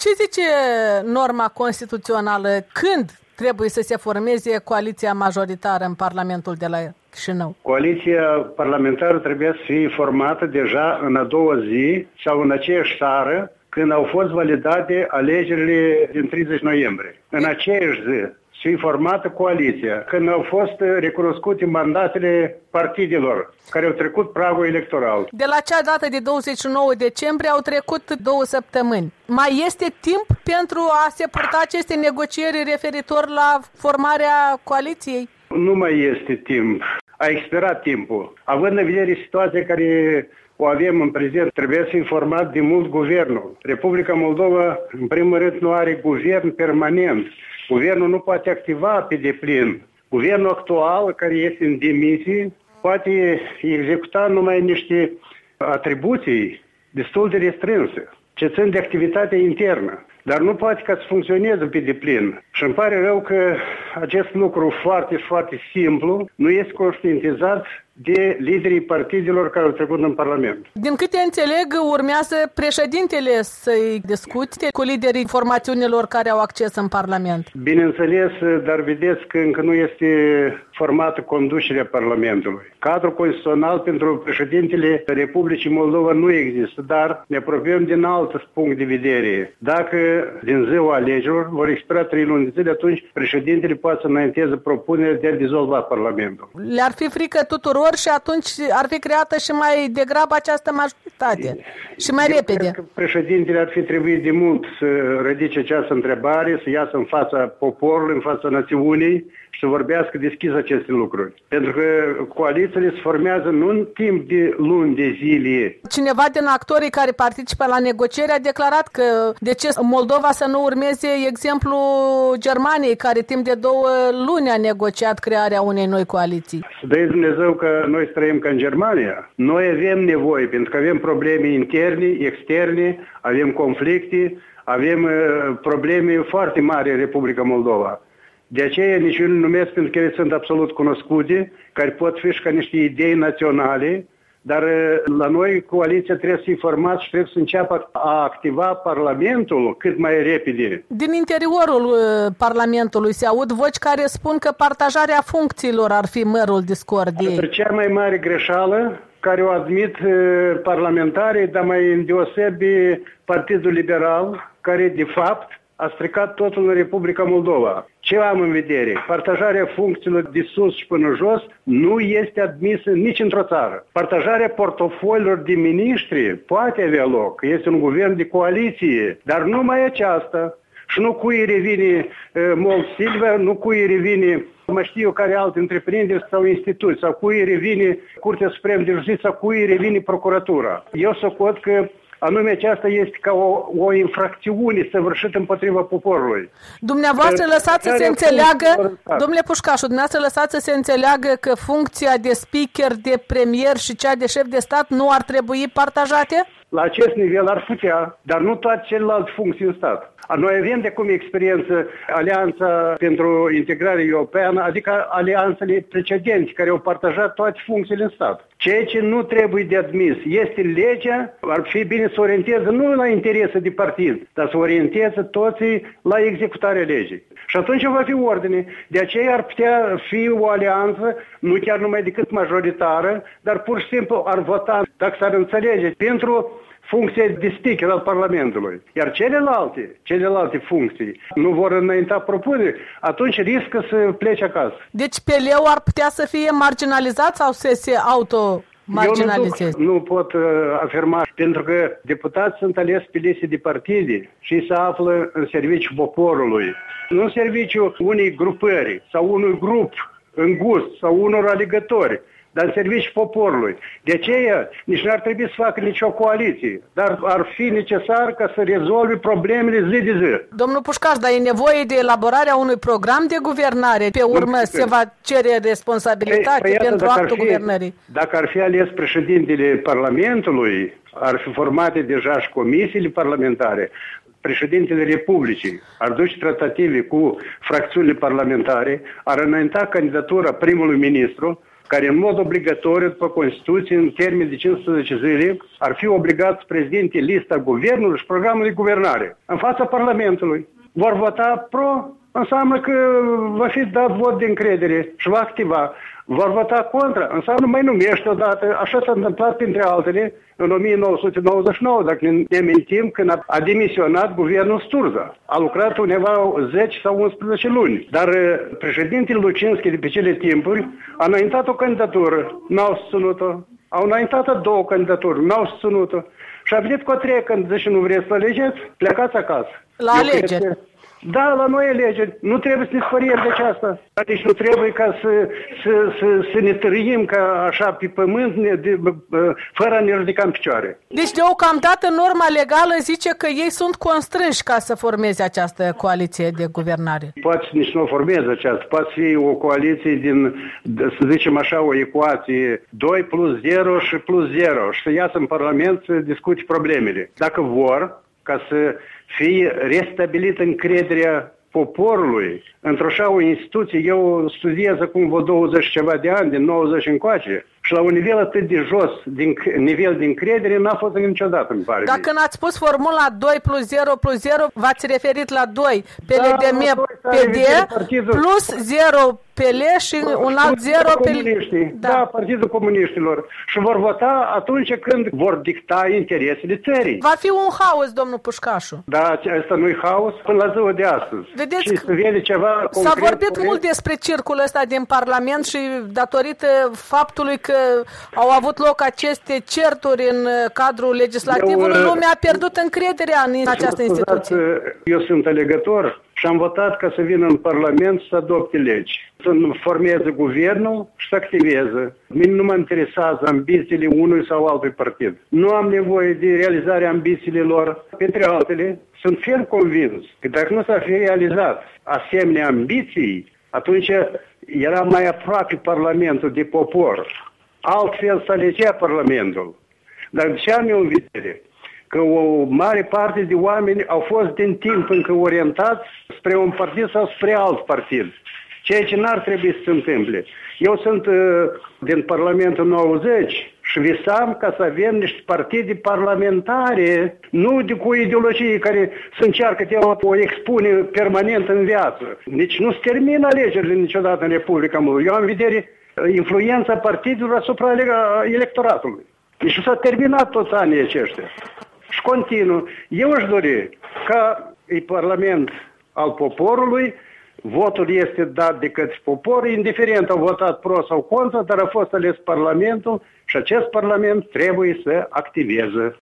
Ce zice norma constituțională? Când trebuie să se formeze coaliția majoritară în Parlamentul de la Chișinău? Coaliția parlamentară trebuie să fie formată deja în a doua zi sau în aceeași seară, când au fost validate alegerile din 30 noiembrie. În aceeași zi să fie formată coaliția, când au fost recunoscute mandatele partidelor care au trecut pragul electoral. De la cea dată de 29 decembrie au trecut 2 săptămâni. Mai este timp pentru a se purta aceste negocieri referitor la formarea coaliției? Nu mai este timp. A expirat timpul. Având în vedere situația care o avem în prezent, trebuie să fie format de mult guvernul. Republica Moldova, în primul rând, nu are guvern permanent. Guvernul nu poate activa pe deplin. Guvernul actual, care este în demisie, poate executa numai niște atribuții destul de restrânse, ce țin de activitatea internă, dar nu poate ca să funcționeze pe deplin. Și îmi pare rău că acest lucru foarte, foarte simplu nu este conștientizat de liderii partidelor care au trecut în Parlament. Din câte înțeleg, urmează președintele să-i discute cu liderii formațiunilor care au acces în Parlament. Bineînțeles, dar vedeți că încă nu este formată conducerea Parlamentului. Cadrul constituțional pentru președintele Republicii Moldova nu există, dar ne apropiem din alt punct de vedere. Dacă din ziua alegerilor vor expira 3 luni de zile, atunci președintele poate să înainteze propuneri de a dizolva Parlamentul. Le-ar fi frică tuturor și atunci ar fi creată și mai degrabă această majoritate și mai repede. Cred că președintele ar fi trebuit de mult să ridice această întrebare, să iasă în fața poporului, în fața națiunii și să vorbească deschis aceste lucruri. Pentru că coalițiile se formează nu în timp de luni de zile. Cineva din actorii care participă la negocieri a declarat că de ce Moldova să nu urmeze exemplu Germaniei, care timp de 2 luni a negociat crearea unei noi coaliții. Să dăi Dumnezeu că noi trăim ca în Germania. Noi avem nevoie, pentru că avem probleme interne, externe, avem conflicte, avem probleme foarte mari în Republica Moldova. De aceea nici eu nu numesc, pentru că ele sunt absolut cunoscute, care pot fi și ca niște idei naționale, dar la noi coaliția trebuie să fie formată și trebuie să înceapă a activa Parlamentul cât mai repede. Din interiorul Parlamentului se aud voci care spun că partajarea funcțiilor ar fi mărul discordiei. Cea mai mare greșeală care o admit parlamentarii, dar mai îndeosebi Partidul Liberal, care de fapt a stricat totul în Republica Moldova. Ce am în vedere? Partajarea funcțiilor de sus și până jos nu este admisă nici într-o țară. Partajarea portofoliilor de miniștri poate avea loc. Este un guvern de coaliție, dar numai aceasta. Și nu cui revine Molt Silva, nu cui revine, mai știu eu care alte întreprinderi sau instituții, sau cui revine Curtea Supremă de Justiție, sau cui revine Procuratura. Eu socot că anume aceasta este ca o infracțiune săvârșită împotriva poporului. Dumneavoastră lăsați să se înțeleagă, domnule Pușcașu, dumneavoastră lăsați să se înțeleagă că funcția de speaker, de premier și cea de șef de stat nu ar trebui partajate? La acest nivel ar putea, dar nu toate celelalte funcții în stat. Noi avem de cum experiență Alianța pentru Integrare Europeană, adică alianțele precedente care au partajat toate funcțiile în stat. Ceea ce nu trebuie de admis este legea, ar fi bine să orienteze nu la interese de partid, dar să orienteze toții la executarea legii. Și atunci va fi ordine. De aceea ar putea fi o alianță, nu chiar numai decât majoritară, dar pur și simplu ar vota, dacă s-ar înțelege, pentru funcția de speaker al Parlamentului. Iar celelalte funcții nu vor înainta propuneri, atunci riscă să plece acasă. Deci PL-ul ar putea să fie marginalizat sau să se auto-marginalizeze? Eu nu pot afirma, pentru că deputații sunt aleși pe liste de partide și se află în serviciul poporului. Nu în serviciul unei grupări sau unui grup îngust sau unor alegători, dar în serviciul poporului. De aceea, nici nu ar trebui să facă nicio coaliție, dar ar fi necesar ca să rezolve problemele zi de zi. Domnul Pușcaș, dar e nevoie de elaborarea unui program de guvernare. Pe urmă se va cere responsabilitate pentru actul guvernării. Dacă ar fi ales președintele Parlamentului, ar fi formate deja și comisiile parlamentare, președintele Republicii ar duce tratative cu fracțiunile parlamentare, ar înainta candidatura primului ministru, care în mod obligatoriu, după Constituție, în termen de 15 zile, ar fi obligat să prezinte lista guvernului și programul de guvernare în fața Parlamentului. Vor vota pro, înseamnă că va fi dat vot de încredere și va activa. Vor vota contra, înseamnă mai numește odată. Așa s-a întâmplat printre altele în 1999, dacă ne mintim, când a demisionat guvernul Sturza. A lucrat undeva 10 sau 11 luni. Dar președintele Lucinski de pe cele timpuri a înaintat o candidatură, n-au susținut-o. Au înaintat 2 candidaturi, n-au susținut-o. Și a venit cu a 3 când zice, nu vreți să alegeți? Plecați acasă. La alegeri. Da, la noi alegeri. Nu trebuie să ne spăriem de aceasta. Deci nu trebuie ca să ne târâim ca așa pe pământ fără a ne ridica în picioare. Deci deocamdată norma legală zice că ei sunt constrânși ca să formeze această coaliție de guvernare. Poate nici nu o formeze aceasta. Poate fi o coaliție din, să zicem așa, o ecuație 2 plus 0 și plus 0 și să iasă în Parlament să discute problemele. Dacă vor ca să fie restabilită încrederea poporului într-o așa o instituție. Eu studiez acum vreo 20 ceva de ani, din 90 încoace, și la un nivel atât de jos, nivel de încredere, n-a fost niciodată, îmi pare. Dacă n-ați spus formula 2 plus 0 plus 0, v-ați referit la 2 PLDM PD plus 0 PL și un alt 0 PL. Da, Partidul Comuniștilor. Și vor vota atunci când vor dicta interesele țării. Va fi un haos, domnul Pușcașu. Da, asta nu-i haos până la ziua de astăzi. Vedeți, și să vede ceva concret, s-a vorbit mult despre circul ăsta din Parlament și datorită faptului că au avut loc aceste certuri în cadrul legislativului, lumea a pierdut încrederea în această instituție. Eu sunt alegător și am votat ca să vină în Parlament să adopte legi, să formeze guvernul și să activeze. Mine nu mă interesează ambițiile unui sau altui partid. Nu am nevoie de realizarea ambițiilor lor. Pentru altele, sunt ferm convins că dacă nu s-ar fi realizat asemenea ambiții, atunci era mai aproape Parlamentul de popor. Altfel s-a alegea Parlamentul. Dar ce am eu în vedere? Că o mare parte de oameni au fost din timp încă orientați spre un partid sau spre alt partid. Ceea ce n-ar trebui să se întâmple. Eu sunt din Parlamentul 90 și visam ca să avem niște partide parlamentare, nu cu ideologie care se încearcă de o expune permanent în viață. Nici nu se termină alegerile niciodată în Republica Moldova. Eu am în vedere influența partidelor asupra electoratului. Deci s-a terminat toți anii aceștia. Și continuă. Eu aș dori ca e Parlament al poporului, votul este dat de către popor, indiferent au votat pro sau contra, dar a fost ales Parlamentul și acest Parlament trebuie să activeze.